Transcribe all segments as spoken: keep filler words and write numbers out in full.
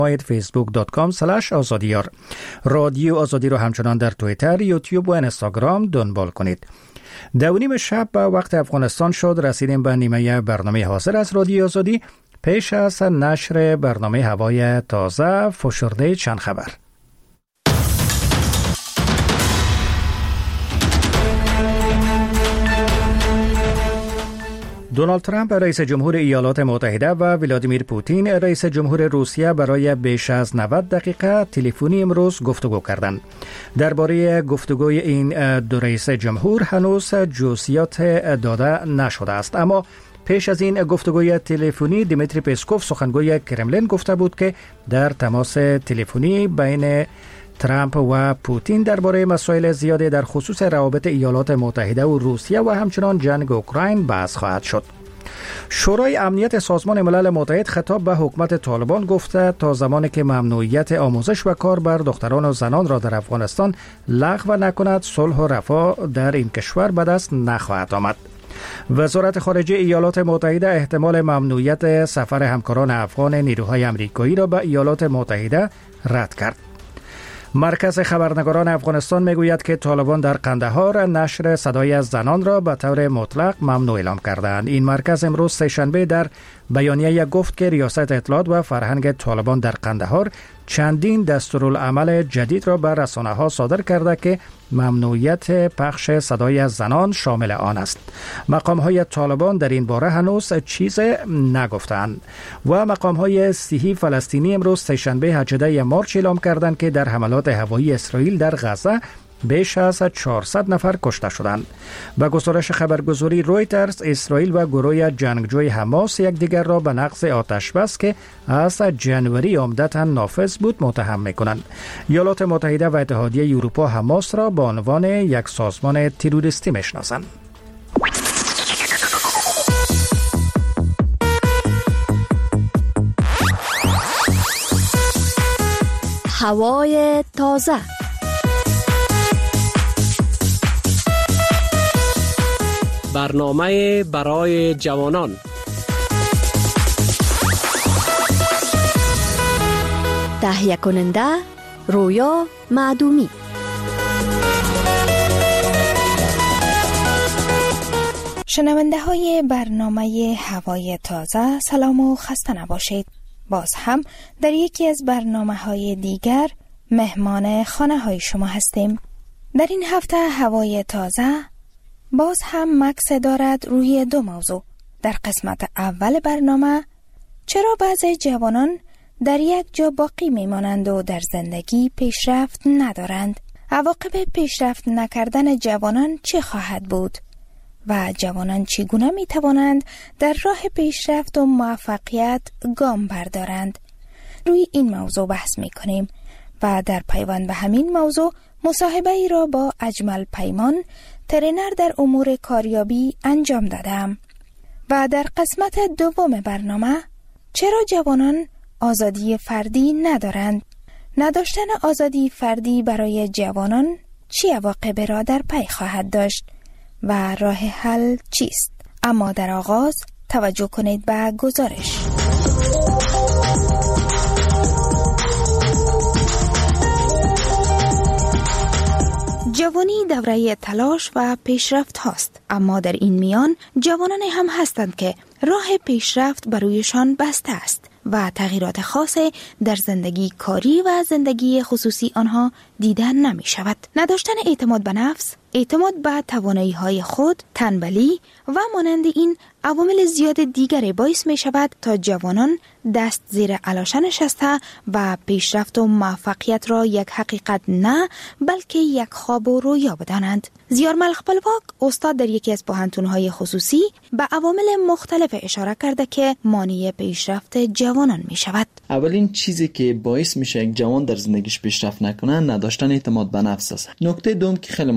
فیسبوک دات کام اسلش آزادیار. رادیو آزادی رو همچنان در توییتر، یوتیوب و اینستاگرام دنبال کنید. دو نیم شب به وقت افغانستان شد. رسیدیم به نیمه برنامه حاضر از رادیو آزادی. پیش از نشر برنامه هوای تازه فشرده چند خبر. دونالد ترامپ رئیس جمهور ایالات متحده و ولادیمیر پوتین رئیس جمهور روسیه برای بیش از نود دقیقه تلفنی امروز گفتگو کردند. درباره گفتگوی این دو رئیس جمهور هنوز جزئیات داده نشده است، اما پیش از این گفتگوی تلفنی دیمیتری پسکوف سخنگوی کرملین گفته بود که در تماس تلفنی بین ترامپ و پوتین درباره مسائل زیادی در خصوص روابط ایالات متحده و روسیه و همچنان جنگ اوکراین بحث خواهد شد. شورای امنیت سازمان ملل متحد خطاب به حکومت طالبان گفته تا زمانی که ممنوعیت آموزش و کار بر دختران و زنان را در افغانستان لغو نکند، صلح و رفاه در این کشور به دست نخواهد آمد. وزارت خارجه ایالات متحده احتمال ممنوعیت سفر همکاران افغان نیروهای آمریکایی را به ایالات متحده رد کرد. مرکز خبرنگاران افغانستان میگوید که طالبان در قندهار نشر صدای زنان را به طور مطلق ممنوع اعلام کردند. این مرکز امروز سه‌شنبه در بیانیه گفت که ریاست اطلاعات و فرهنگ طالبان در قندهار چندین دستورالعمل جدید را بر رسانه‌ها صادر کرده که ممنوعیت پخش صدای زنان شامل آن است. مقام‌های طالبان در این باره هنوز چیز نگفتند و مقام‌های صحیح فلسطینی امروز سه‌شنبه هجدهم مارس اعلام کردند که در حملات هوایی اسرائیل در غزه بیش از چهارصد نفر کشته شدند. به گزارش خبرگزاری رویترز، اسرائیل و گروه جنگجوی حماس یکدیگر را به نقض آتشبس که از جنوری عمدتاً نافذ بود متهم می‌کنند. ایالات متحده و اتحادیه اروپا حماس را به عنوان یک سازمان تروریستی می‌شناسند. هوای تازه. برنامه برای جوانان. تهیه کننده رویا معدومی. شنونده های برنامه هوای تازه، سلام و خسته نباشید. باز هم در یکی از برنامه های دیگر مهمان خانه های شما هستیم. در این هفته هوای تازه باز هم مکس دارد روی دو موضوع. در قسمت اول برنامه چرا بعضی جوانان در یک جا باقی میمانند و در زندگی پیشرفت ندارند؟ عواقب پیشرفت نکردن جوانان چه خواهد بود؟ و جوانان چگونه می توانند در راه پیشرفت و موفقیت گام بردارند؟ روی این موضوع بحث می کنیم و در پیوند به همین موضوع مصاحبه ای را با اجمل پیمان، ترینر در امور کاریابی انجام دادم. و در قسمت دوم برنامه چرا جوانان آزادی فردی ندارند؟ نداشتن آزادی فردی برای جوانان چه عواقبی را در پی خواهد داشت و راه حل چیست؟ اما در آغاز توجه کنید به گزارش. جوانی دوره تلاش و پیشرفت هاست، اما در این میان جوانانی هم هستند که راه پیشرفت برویشان بسته است و تغییرات خاصی در زندگی کاری و زندگی خصوصی آنها دیده نمی شود. نداشتن اعتماد به نفس، اعتماد به توانایی های خود، تنبلی و مانند این عوامل زیاد دیگری باعث می شود تا جوانان دست زیر علاشه نشسته و پیشرفت و موفقیت را یک حقیقت نه بلکه یک خواب و رویا بدانند. زیار ملخ پلواک استاد در یکی از پوهنتون‌های خصوصی به عوامل مختلف اشاره کرده که مانع پیشرفت جوانان می شود. اولین چیزی که باعث میشه یک جوان در زندگیش پیشرفت نکنه نداشتن اعتماد به نفس است. نکته دوم که خیلی مهم است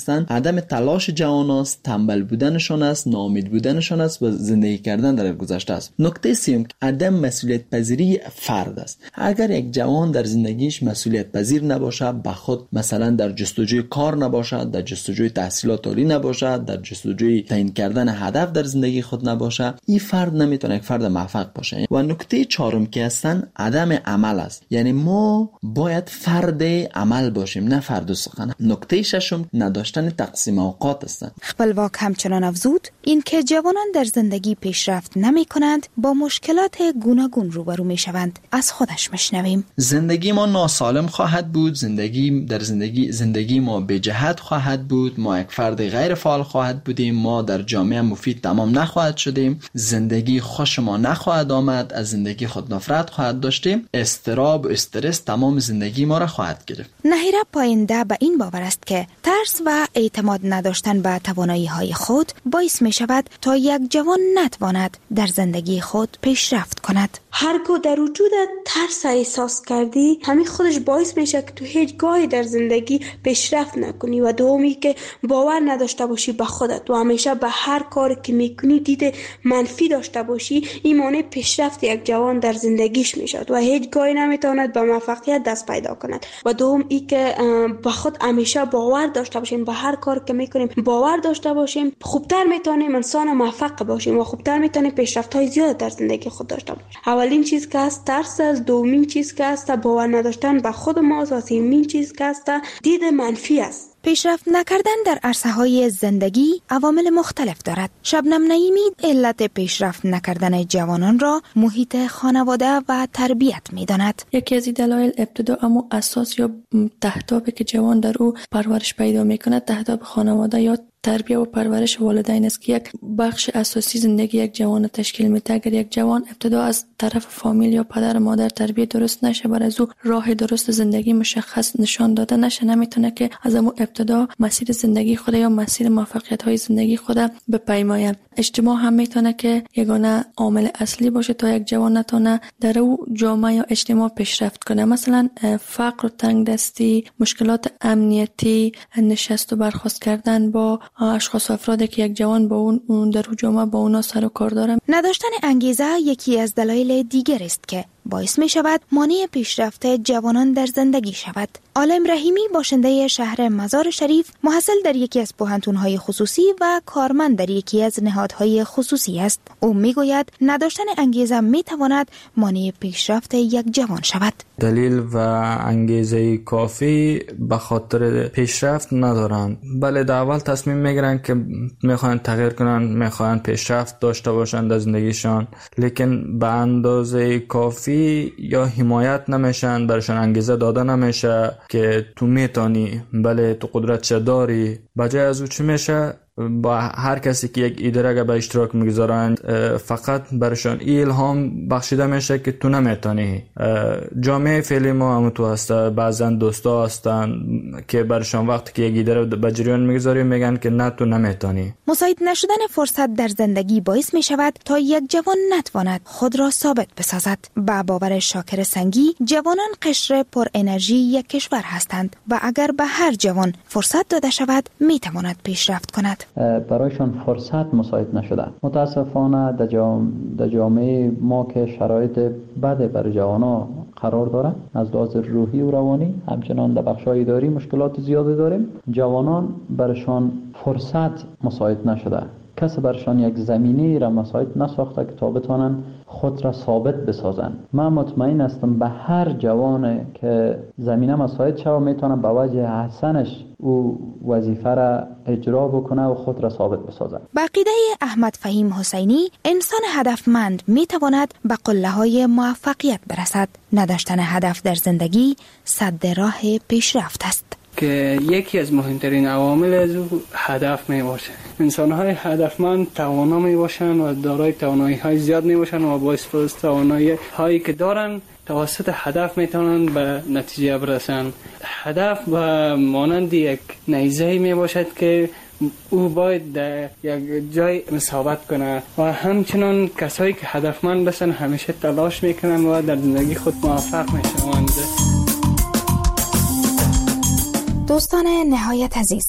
هستند عدم تلاش جوان است، تنبل بودنشان است، ناامید بودنشان است و زندگی کردن در گذشته است. نکته سوم عدم مسئولیت پذیری فرد است. اگر یک جوان در زندگیش مسئولیت پذیر نباشه، به خود مثلا در جستجوی کار نباشد، در جستجوی تحصیلات عالی نباشد، در جستجوی تعیین کردن هدف در زندگی خود نباشه، این فرد نمیتونه یک فرد موفق باشه. و نکته چهارم که هستن عدم عمل است. یعنی ما باید فرد عمل باشیم، نه فرد سخن. نکته ششم نداشتن تقسیم اوقات است. خپلواک همچنان افزود این که جوانان در زندگی پیشرفت نمی کنند با مشکلات گوناگون روبرو می شوند. از خودش مشنویم. زندگی ما ناسالم خواهد بود، زندگی در زندگی زندگی ما به جهت خواهد بود، ما یک فرد غیر فعال خواهد بودیم، ما در جامعه مفید تمام نخواهد شدیم، زندگی خوش ما نخواهد آمد، از زندگی خود نفرت خواهد داشتیم، استراب و استرس تمام زندگی ما را خواهد گرفت. نهیره پاینده به این باور است که ترس و اعتماد نداشتن به توانایی های خود باعث می شود تا یک جوان نتواند در زندگی خود پیشرفت کند. هرگاه در وجودت ترس احساس کردی، همین خودش باعث میشه که تو هیچ گاهی در زندگی پیشرفت نکنی و دومی که باور نداشته باشی به خودت و همیشه به هر کاری که میکنی دید منفی داشته باشی، این مانع پیشرفت یک جوان در زندگیش میشد و هیچ گاهی نمیتواند به موفقیت دست پیدا کند. و دوم ای که به خود همیشه باور داشته باشیم، به هر کاری که میکنیم باور داشته باشیم، خوبتر میتونیم انسان موفق باشیم و خوبتر میتونیم پیشرفت های زیاد در زندگی خود داشته باشیم. اولین چیز که هست ترس است، دومین چیز که هست باور نداشتن به خود ماست و سومین چیز که هست دید منفی است. پیشرفت نکردن در عرصه‌های زندگی عوامل مختلف دارد. شبنم نعیمی علت پیشرفت نکردن جوانان را محیط خانواده و تربیت می‌داند. یکی از دلایل ابتدا اما اساس یا تهدابی که جوان در او پرورش پیدا می‌کند تهداب خانواده یا تربیت و پرورش والدین است که یک بخش اساسی زندگی یک جوان تشکیل میده. اگر یک جوان ابتدا از طرف فامیل یا پدر مادر تربیت درست نشه، بر از او راه درست زندگی مشخص نشان داده نشه، نمیتونه که از اون ابتدا مسیر زندگی خود یا مسیر موفقیت های زندگی خود بپیماید. اجتماع هم میتونه که یگانه عامل اصلی باشه تا یک جوان نتونه در او جامعه یا اجتماع پیشرفت کنه. مثلا فقر و تنگ دستی، مشکلات امنیتی، نشست و برخاست کردن با اشخاص و افرادی که یک جوان با اون در جامعه با اونا سر و کار داره. نداشتن انگیزه یکی از دلایل دیگر است که باعث می شود مانع پیشرفت جوانان در زندگی شود. عالم رحیمی باشنده شهر مزار شریف، محصل در یکی از پوهنتون‌های خصوصی و کارمند در یکی از نهادهای خصوصی است. او می گوید نداشتن انگیزه می تواند مانع پیشرفت یک جوان شود. دلیل و انگیزه کافی به خاطر پیشرفت ندارند. بله، در اول تصمیم میگیرن که میخوان تغییر کنن، میخوان پیشرفت داشته باشند در زندگیشان، لیکن به اندازه کافی یا حمایت نمیشن، برشان انگیزه داده نمیشه که تو میتونی، بله تو قدرت داری. بجای از او چی میشه؟ با هر کسی که یک ایده را به اشتراک میگذارند فقط برشان الهام بخشیده میشه که تو نمیتونی. جامعه فعلی ما هم تو هسته، بعضا دوستا هستن که برشان وقتی که یک ایده را به جریان میگذاری میگن که نه تو نمیتونی. مساعد نشدن فرصت در زندگی باعث میشود تا یک جوان نتواند خود را ثابت بسازد. با باور شاکر سنگی، جوانان قشر پر انرژی یک کشور هستند و اگر به هر جوان فرصت داده شود میتواند پیشرفت کند. برایشان فرصت مساعد نشده. متاسفانه در جام... جامعه ما که شرایط بد برای جوانا قرار داره، از لحاظ روحی و روانی، همچنان در بخش‌های اداری مشکلات زیادی داریم. جوانان برشان فرصت مساعد نشده. کسی برشان یک زمینی را مساعد نساخته که تا بتانن خود را ثابت بسازن. من مطمئن هستم به هر جوان که زمینه مساعد شود میتونه به وجه حسنش او وظیفه را اجرا بکنه و خود را ثابت بسازه. با عقیده احمد فهیم حسینی، انسان هدفمند میتواند به قله‌های موفقیت برسد. نداشتن هدف در زندگی سد راه پیشرفت است. که یکی از مهمترین عوامل از او هدف می باشه. انسان‌های هدفمند توانا می باشند و دارای توانایی‌های زیاد می باشند و با استفاده از توانایی‌هایی که دارن توسط هدف می توانند به نتیجه برسند. هدف و مانند یک نیزه می باشد که او باید در یک جای ثابت کنه و همچنان کسایی که هدفمند هستند همیشه تلاش میکنن و در زندگی خود موفق میشوند. دوستان نهایت عزیز،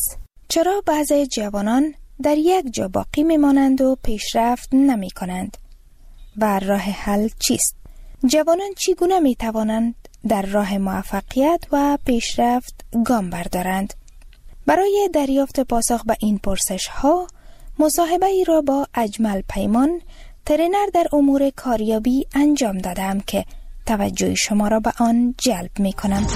چرا بعضی جوانان در یک جا باقی میمانند و پیشرفت نمی کنند؟ و راه حل چیست؟ جوانان چگونه می توانند در راه موفقیت و پیشرفت گام بردارند؟ برای دریافت پاسخ به این پرسش ها مصاحبه ای را با اجمل پیمان، ترینر در امور کاریابی انجام دادم که توجه شما را به آن جلب می کنم.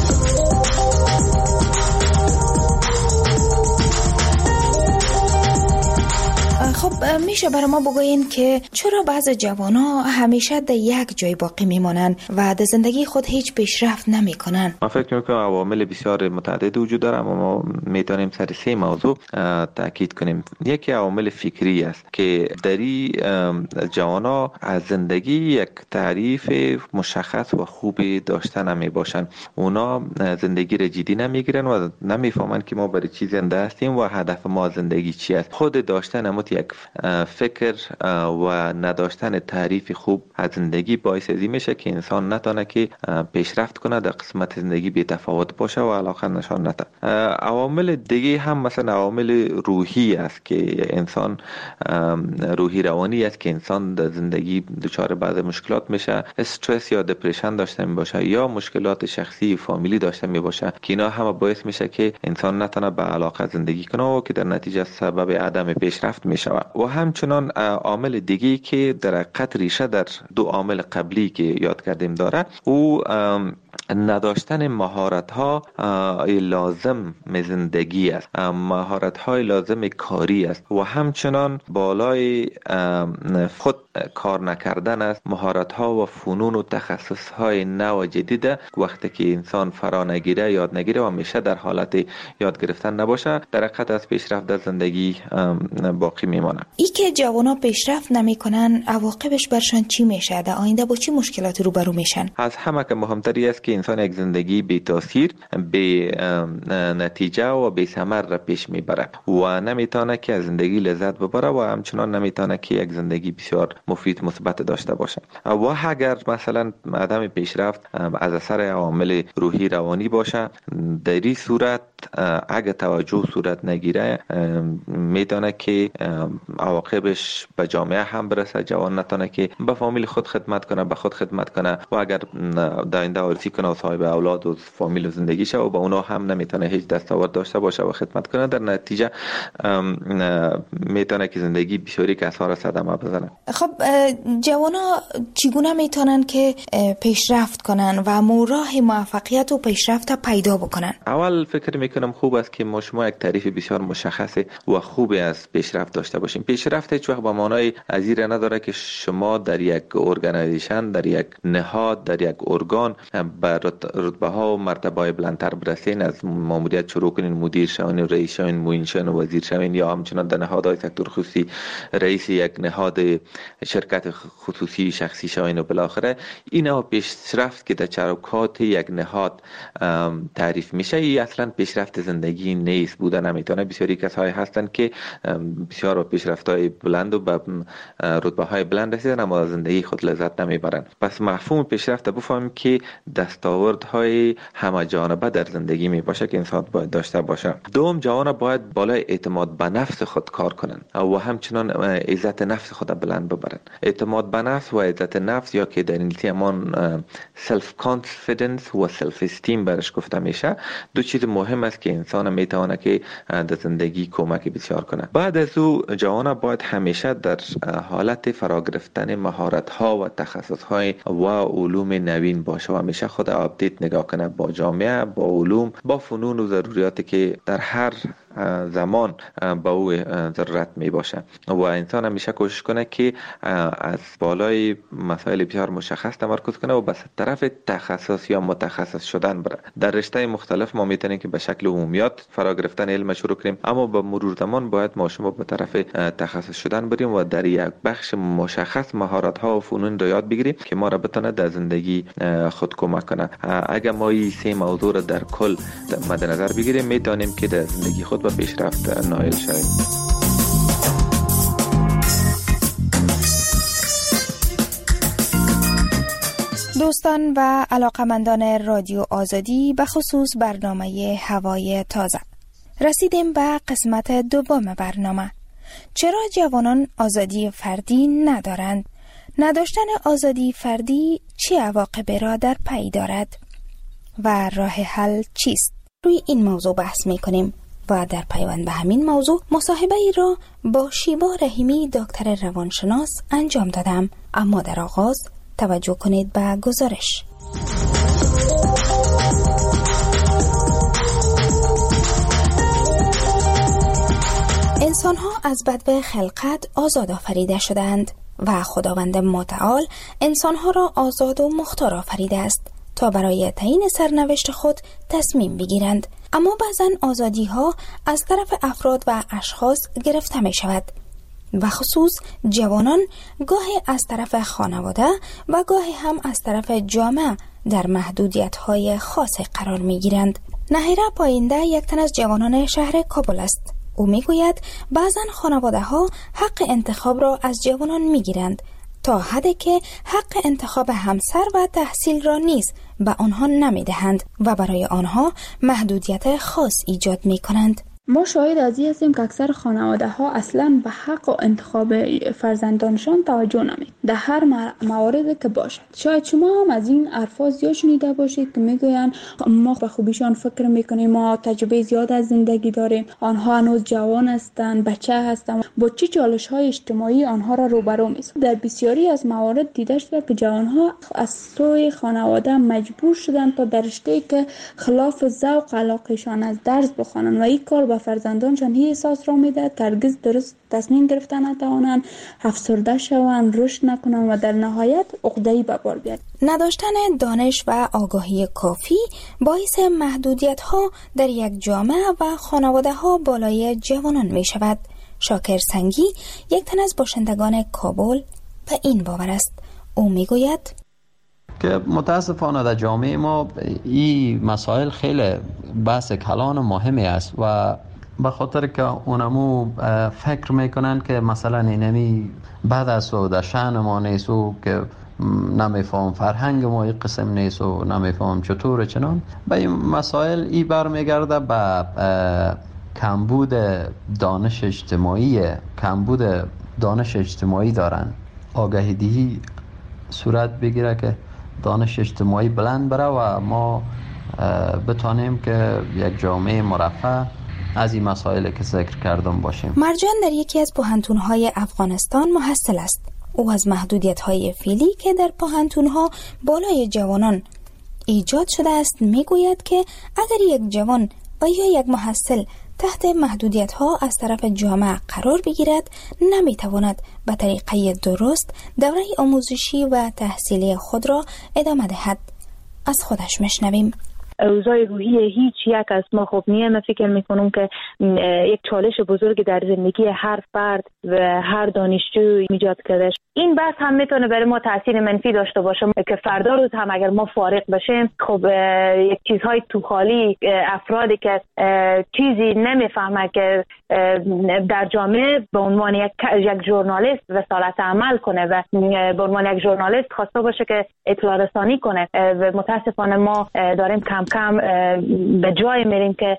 خب میشه برای ما بگوین که چرا بعض جوانا همیشه در یک جای باقی میمانند و در زندگی خود هیچ پیشرفت نمیکنن؟ من فکر میکنم عوامل بسیار متعدد وجود داره، اما ما میتونیم سر سه موضوع تاکید کنیم. یکی عوامل فکری است که دری جوانا از زندگی یک تعریف مشخص و خوبی داشته نمی باشن. اونا زندگی را جدی نمیگیرن و نمیفهمن که ما برای چی زنده هستیم و هدف ما زندگی چی است. خود داشتن امت یک فکر و نداشتن تعریف خوب از زندگی باعث ازی میشه که انسان نتونه که پیشرفت کنه، در قسمت زندگی بی تفاوت باشه و علاقه نشان نده. عوامل دیگه هم مثلا عوامل روحی است که انسان روحی روانی است که انسان در زندگی دچار بعض مشکلات میشه، استرس یا دپرشن داشته می باشه یا مشکلات شخصی فامیلی داشته می باشه که اینا هم باعث میشه که انسان نتونه به علاقه زندگی کنه و که در نتیجه سبب عدم پیشرفت میشه. و همچنان عامل دیگی که در حقیقت ریشه در دو عامل قبلی که یاد کردیم داره، او نداشتن مهارت ها لازم زندگی است، مهارت های لازم کاری است و همچنان بالای خود کار نکردن است. مهارت ها و فنون و تخصص های نو و جدید وقتی که انسان فرا نگیره، یاد نگیره و همیشه در حالت یاد گرفتن نباشه، در حقیقت از پیشرفت در زندگی باقی میمانه. ای که جوانا پیشرفت نمیکنن عواقبش برشان چی میشه؟ در آینده با چی مشکلاتی روبرو میشن؟ از همه که مهمتری است که انسان یک زندگی بی تاثیر، بی نتیجه و بی ثمر را پیش میبره و نمیتونه که از زندگی لذت ببره و همچنان نمیتونه که یک زندگی بسیار مفید مثبت داشته باشه. و اگر مثلا عدم پیشرفت از اثر عوامل روحی روانی باشه، در این صورت اگر توجه صورت نگیره میتونه که عواقبش به جامعه هم برسه. جوان نتونه که به فامیل خود خدمت کنه، به خود خدمت کنه و اگر در آینده آرزو کنه و صاحب اولاد و فامیل و زندگی شه و با اونا هم نمیتونه هیچ دستاورد داشته باشه و خدمت کنه، در نتیجه میتونه که زندگی بسیاری کسار صدمه بزنه. خب جوانا چگونه میتونن که پیشرفت کنن و راه موفقیت و پیشرفت پیدا بکنن؟ اول فکر میکنم خوب است که ما شما یک تعریف بسیار مشخص و خوبی از پیشرفت داشته باشیم. پیشرفت هیچ وقت به معنای ازیر نداره که شما در یک ارگانیزیشن، در یک نهاد، در یک ارگان به رتبه ها و مرتبه های بلندتر برسین، از ماموریت شروع کنین، مدیر شوین، رئیس شوین، معین شوین و وزیر شوین، یا همچنان در نهادهای سکتور خصوصی رئیس یک نهاد شرکت خصوصی شخصی شوین و بالاخره اینا پیشرفت که در چروکات یک نهاد تعریف میشه، ای اصلا پیشرفت زندگی نیست، بوده نمیتونه. بسیاری کسایی هستن که بسیار پیشرفت‌های بلند و به رتبه های بلند رسیدن اما از زندگی خود لذت نمیبرن. پس مفهوم پیشرفت بفهمیم که دستاوردهای همه جانبه در زندگی می باشه که انسان باید داشته باشه. دوم، جوان باید بالای اعتماد به نفس خود کار کنن و همچنان عزت نفس خود بلند ببرن. اعتماد به نفس و عزت نفس یا که در انگلیسی همان سلف کانفیدنس و سلف استیم برش گفته میشه، دو چیز مهم است که انسان میتونه که در زندگی کمک بسیار کنه. بعد از او جوان باید همیشه در حالت فرا گرفتن مهارت ها و تخصص های و علوم نوین باشه و همیشه خود آپدیت نگاه کنه با جامعه، با علوم، با فنون و ضروریاتی که در هر زمان با او ضرورت می باشه و انسان همیشه کوشش کنه که از بالای مسائل بسیار مشخص تمرکز کنه و به طرف تخصص یا متخصص شدن بره. در رشته مختلف ما میتونیم که به شکل عمومیات فرا گرفتن علم شروع کنیم، اما با مرور زمان باید ما شما به طرف تخصص شدن بریم و در یک بخش مشخص مهارت ها و فنون رو یاد بگیریم که ما را بتونه در زندگی خود کمک کنه. اگر ما این سه موضوع را در کل مد نظر بگیریم میتونیم که در زندگی خود و پیشرفت نائل شویم. دوستان و علاقمندان رادیو آزادی، به خصوص برنامه هوای تازه، رسیدیم به قسمت دوم برنامه. چرا جوانان آزادی فردی ندارند؟ نداشتن آزادی فردی چه عواقبی را در پی دارد و راه حل چیست؟ روی این موضوع بحث می کنیم و در پیوند به همین موضوع مصاحبه ای را با شیبا رحیمی دکتر روانشناس انجام دادم. اما در آغاز توجه کنید به گزارش. انسان‌ها از بدو خلقت آزاد آفریده شدند و خداوند متعال انسان‌ها را آزاد و مختار آفریده است تا برای تعیین سرنوشت خود تصمیم بگیرند. اما بعضن آزادی‌ها از طرف افراد و اشخاص گرفته می شود و خصوص جوانان گاهی از طرف خانواده و گاهی هم از طرف جامعه در محدودیت‌های خاصی قرار می‌گیرند. نهیره پاینده یک تن از جوانان شهر کابل است. او میگوید بعضن خانواده‌ها حق انتخاب را از جوانان می‌گیرند تا حدی که حق انتخاب همسر و تحصیل را نیز به آنها نمی‌دهند و برای آنها محدودیت خاص ایجاد می‌کنند. ما شاهد از این هستیم که اکثر خانواده ها اصلا به حق و انتخاب فرزندانشان توجه نمی در هر موارد که باشد. شاید شما هم از این حرفا زیاد شنیده باشید که میگوین ما به خوبیشان فکر میکنیم، ما تجربه زیاد از زندگی داریم، آنها هنوز جوان هستند، بچه هستند، با چه چالش های اجتماعی آنها را روبرو می‌سازد. در بسیاری از موارد دیده شده که جوانها از سوی خانواده مجبور شدند تا در رشته‌ای که خلاف ذوق علاقهشان از درس بخوانند و این کار و فرزندانشان هی احساس را میدهد که هرگز درست تصمیم گرفتن نتوانند، افسرده شوند، رشد نکنند و در نهایت عقده‌ای به بار بیاید. نداشتن دانش و آگاهی کافی باعث محدودیت‌ها در یک جامعه و خانواده‌ها بالای جوانان می شود. شاکر سنگی یک تن از باشندگان کابل به این باور است. او می گوید که متاسفانه در جامعه ما این مسائل خیلی بحث کلان مهمی است و به خاطر که اونمو فکر میکنن که مثلا اینمی بعد از و در شأن ما نیست و که نمیفهم فرهنگ ما این قسم نیست و نمیفهم چطور چنان به این مسائل ای برمیگرده به کمبود دانش اجتماعی کمبود دانش اجتماعی دارن. آگاهی دهی صورت بگیره که دانش اجتماعی بلند بره و ما بتانیم که یک جامعه مرفه از این مسائل که ذکر کردم باشیم. مرجان در یکی از پوهنتون‌های افغانستان محصل است. او از محدودیت‌های فعلی که در پوهنتون‌ها بالای جوانان ایجاد شده است میگوید که اگر یک جوان و یا یک محصل تحت محدودیت‌ها از طرف جامعه قرار بگیرد نمیتواند به طریقه درست دوره آموزشی و تحصیلی خود را ادامه دهد. از خودش میشنویم. اوضاع روحی هیچ یک از ما خوب نیه. من فکر میکنم که یک چالش بزرگ در زندگی هر فرد و هر دانشجو ایجاد کرده. این بحث هم میتونه برای ما تاثیر منفی داشته باشه که فردا روز هم اگر ما فارغ بشیم خب یک چیزهای تو خالی افرادی که چیزی نمیفهمه که در جامعه به عنوان یک یک ژورنالیست رسالت عمل کنه و به عنوان یک ژورنالیست خواسته باشه که اطلاع رسانی کنه و متاسفانه ما داریم کم کم به جای میریم که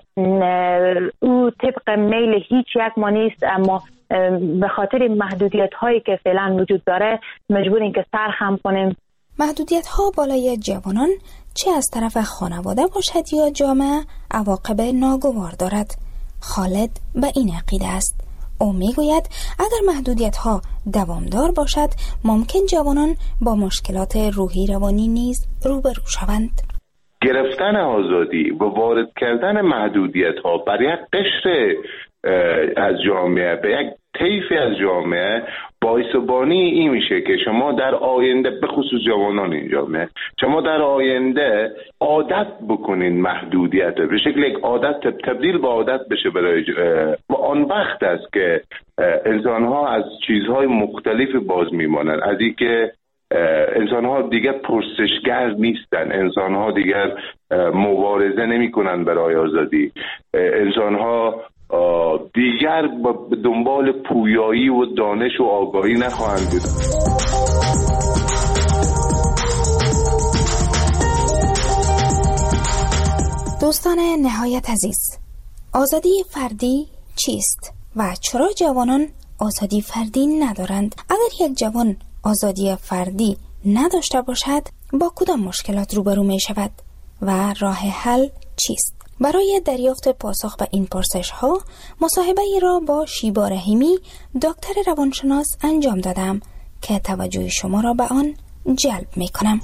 او طبق میل هیچ یک ما نیست، اما به خاطر محدودیت هایی که فعلا وجود داره مجبوریم که سرخم کنیم. محدودیت ها بالای جوانان چه از طرف خانواده باشد یا جامعه عواقب ناگوار دارد. خالد به این عقیده است. او میگوید اگر محدودیت ها دوامدار باشد ممکن جوانان با مشکلات روحی روانی نیز روبرو شوند. گرفتن آزادی و وارد کردن محدودیت ها بر یک قشر از جامعه به یک طیفی از جامعه باعث و بانی این میشه که شما در آینده به خصوص جوانان این جامعه شما در آینده عادت بکنین محدودیت به شکل یک عادت تبدیل به عادت بشه برای و آن وقت است که انسان ها از چیزهای مختلف باز میمانند. از این که انسان ها دیگر پرسشگر نیستن، انسان ها دیگر مبارزه نمی کنن برای آزادی، انسان ها دیگر به دنبال پویایی و دانش و آگاهی نخواهند بود. دوستان نهایت عزیز، آزادی فردی چیست و چرا جوانان آزادی فردی ندارند؟ اگر یک جوان آزادی فردی نداشته باشد با کدام مشکلات روبرو می شود و راه حل چیست؟ برای دریافت پاسخ به این پرسش ها مصاحبه ای را با شیبا رحیمی دکتر روانشناس انجام دادم که توجه شما را به آن جلب می کنم.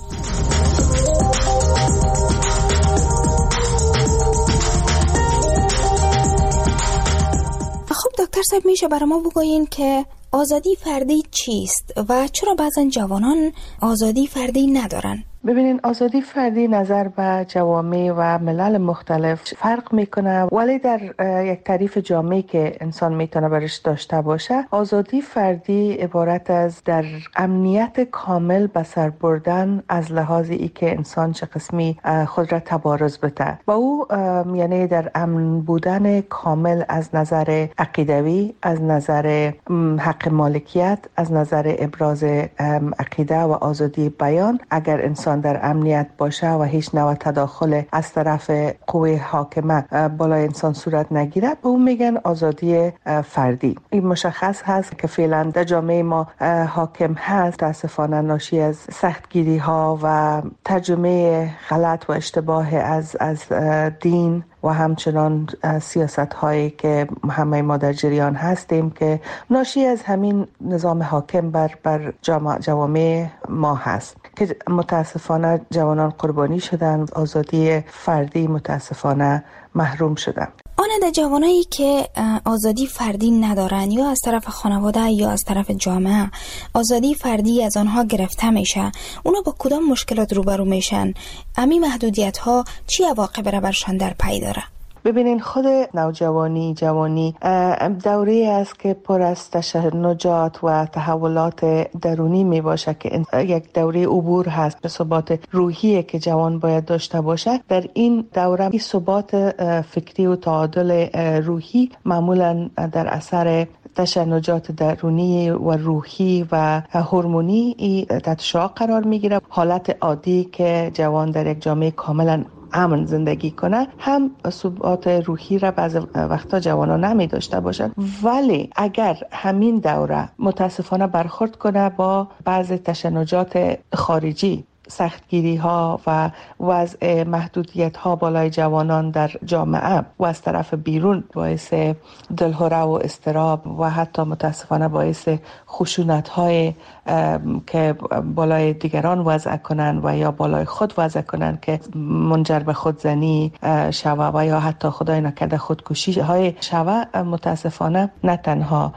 خب دکتر صاحب، میشه برای ما بگویین که آزادی فردی چیست و چرا بعضا جوانان آزادی فردی ندارن؟ ببینین، آزادی فردی نظر به جوامع و ملل مختلف فرق میکنه، ولی در یک تعریف جامعی که انسان میتونه برش داشته باشه، آزادی فردی عبارت از در امنیت کامل به سر بردن از لحاظ ای که انسان چه قسمی خود را تبارز بده و او یعنی در امن بودن کامل از نظر عقیدوی، از نظر حق مالکیت، از نظر ابراز عقیده و آزادی بیان. اگر انسان در امنیت باشه و هیچ نوع تداخل از طرف قوه حاکمه بالای انسان صورت نگیره، به اون میگن آزادی فردی. این مشخص هست که فعلا در جامعه ما حاکم هست، تاسفانه ناشی از سختگیری ها و ترجمه غلط و اشتباه از از دین و همچنان سیاست هایی که همه ما در جریان هستیم که ناشی از همین نظام حاکم بر بر جوامع ما هست که متاسفانه جوانان قربانی شدن، آزادی فردی متاسفانه محروم شدن. آن جوانایی که آزادی فردی ندارن، یا از طرف خانواده یا از طرف جامعه آزادی فردی از آنها گرفته میشه، اونا با کدام مشکلات روبرو میشن؟ امی محدودیت ها چی عواقب را برشان در پی داره؟ ببینین، خود نوجوانی جوانی دوره است که پر از تشنجات و تحولات درونی می باشه که یک دوره عبور هست به ثبات روحی که جوان باید داشته باشه. در این دوره این ثبات فکری و تعادل روحی معمولا در اثر تشنجات درونی و روحی و هورمونی تحت شعاع قرار میگیره. حالت عادی که جوان در یک جامعه کاملا امن زندگی کنه هم ثبات روحی را بعض وقتا جوانان نمی داشته باشند، ولی اگر همین دوره متاسفانه برخورد کنه با بعض تشنجات خارجی، سختگیری ها و وضع محدودیت ها بالای جوانان در جامعه و از طرف بیرون باعث دلهره و اضطراب و حتی متاسفانه باعث خشونت های که بالای دیگران وضع کنن و یا بالای خود وضع کنن که منجر به خودزنی شوه و یا حتی خدای نکرده خودکشی های شوه، متاسفانه نه تنها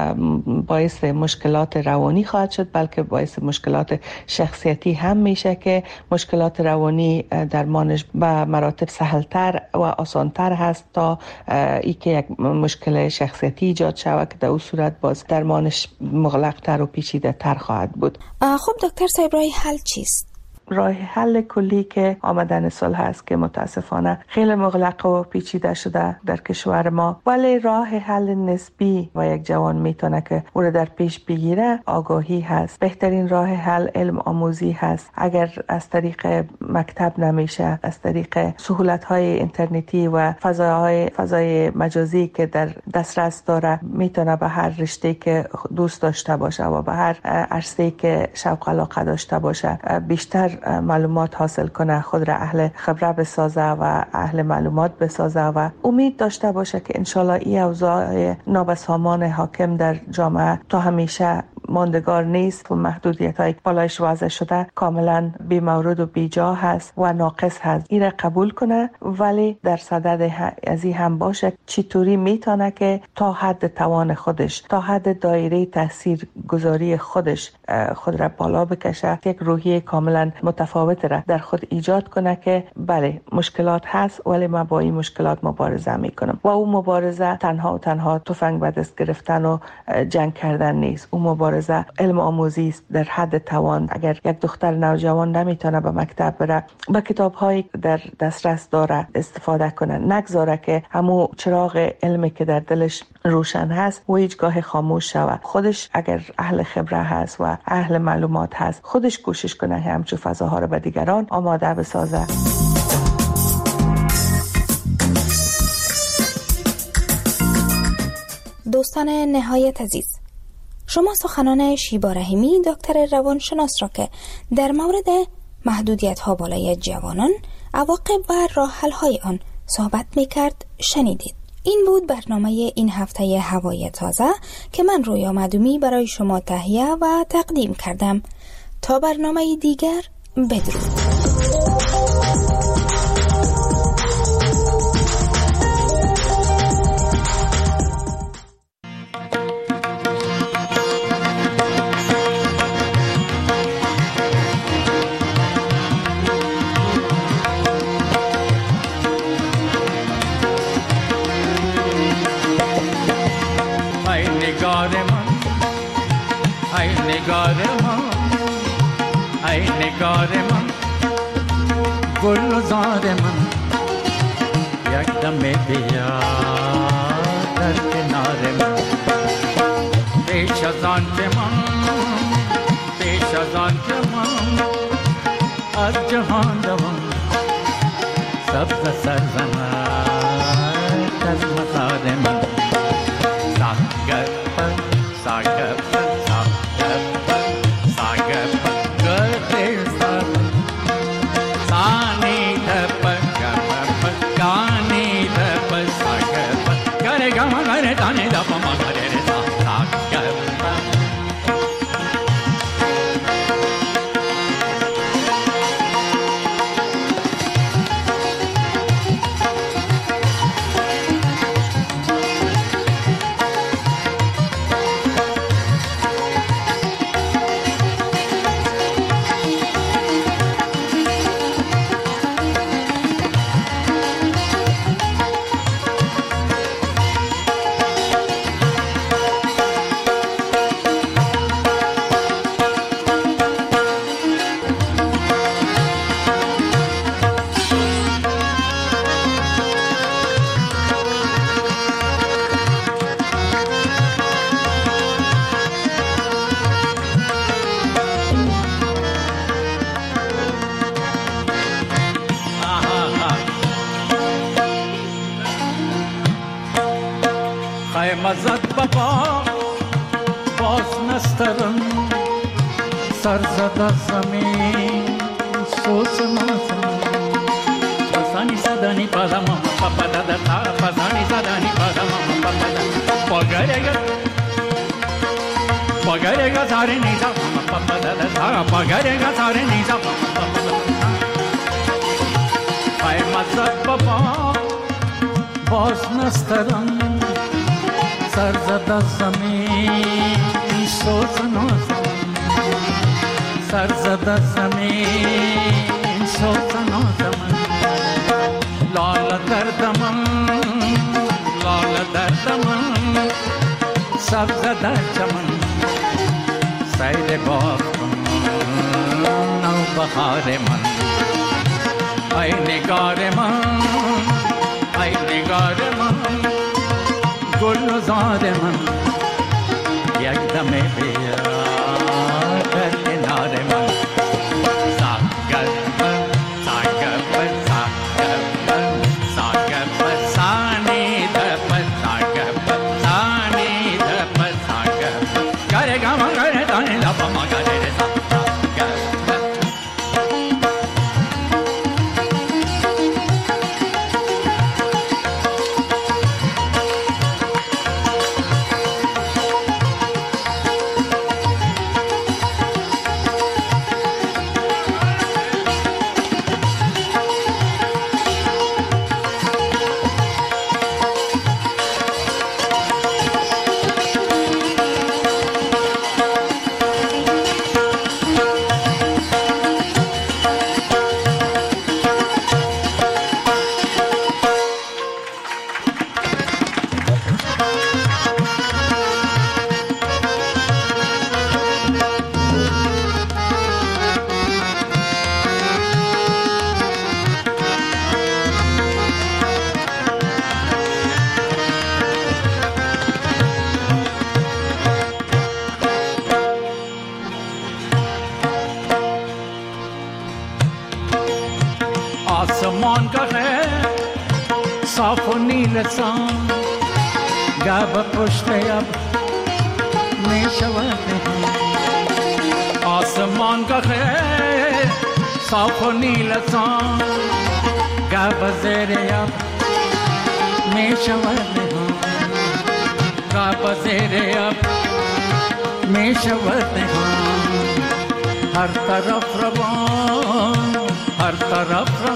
باعث مشکلات روانی خواهد شد بلکه باعث مشکلات شخصیتی هم میشه که مشکلات روانی درمانش به مراتب سهلتر و آسانتر هست تا ای که یک مشکل شخصیتی ایجاد شود که در اون صورت باز درمانش مغلق‌تر و پیچیده‌تر خواهد بود. خب دکتر صاحب، راه حل چیست؟ راه حل کلی که آمدن صلح هست که متاسفانه خیلی مغلق و پیچیده شده در کشور ما، ولی راه حل نسبی و یک جوان میتونه که او رو در پیش بگیره آگاهی هست. بهترین راه حل علم آموزی هست. اگر از طریق مکتب نمیشه، از طریق سهولت های اینترنتی و فضاهای فضای مجازی که در دسترس داره میتونه به هر رشته که دوست داشته باشه و به هر عرصه‌ای که شوق علاقه داشته باشه بیشتر معلومات حاصل کنه، خود را اهل خبره بسازه و اهل معلومات بسازه و امید داشته باشه که انشالله این اوضاع نابسامان حاکم در جامعه تا همیشه ماندگار نیست و محدودیت های بالایش وضع شده کاملا بی مورد و بی جا هست و ناقص هست. این را قبول کنه، ولی در صدد از این هم باشه چطوری میتونه که تا حد توان خودش، تا حد دایره تاثیر گذاری خودش خود را بالا بکشه، یک روحیه کاملا متفاوت را در خود ایجاد کنه که بله مشکلات هست ولی من با این مشکلات مبارزه میکنم. و اون مبارزه تنها و تنها تفنگ به دست گرفتن و جنگ کردن نیست. اون مبارزه علم آموزی است در حد توان. اگر یک دختر نوجوان نمیتونه به مکتب بره، با کتاب‌هایی در دسترس داره استفاده کنه، نگذاره که همون چراغ علمی که در دلش روشن هست و هیچگاه خاموش شود. خودش اگر اهل خبره هست و اهل معلومات هست، خودش کوشش کنه همچون فضاها رو به دیگران آماده بسازه. دوستان نهایت عزیز، شما سخنان شیبا رحیمی دکتر روانشناس را که در مورد محدودیت ها بالای جوانان، عواقب و راه حل های آن صحبت می کرد شنیدید. این بود برنامه این هفته هوای تازه که من رویا معدومی برای شما تهیه و تقدیم کردم. تا برنامه دیگر، بدرود. ای نگار من، گل و زار من، یک دم بیا در کنار من. پیش از آن که من، پیش از آن که من از جهان روم، سبز سرزنت از مزار من. ساگر پر ساگر پر ساگر پر ساگر پر گرد سر سانی دپر گپر گانی دپر ساگر پر گره گما گره دانی دپا ما گره سا ساگر پر. مزد بابا باز نسترن سر زده زمین سوز مازم پسانی زدنی پادم پاپا دادا تا پسانی زدنی پادم پاپا دادا پاگرگا پاگرگا ساره نیزا پاپا دادا تا پاگرگا ساره نیزا پاپا دادا ای مزد بابا باز نسترن سر زده زمین سوز نازم سر زده زمین سوز نازم لال دردم لال دردم سبز در چمن سیر باغ نو بهار من. ای نگار من، ای نگار من، گل و زار من، یک دمه بیا در کنار من. ساگر پر ساگر پر ساگر پر ساگر پر سانی دپر ساگر پر سانی دپر ساگر پر گره گما گره دانی لپا ما گره ساگر پر. आसमान का है साफ नील सा گب پشت اب می شود آسمان کا خیر صاف و نیلسان گب زیر اب می شود گب زیر اب می شود هر طرف روان هر طرف روان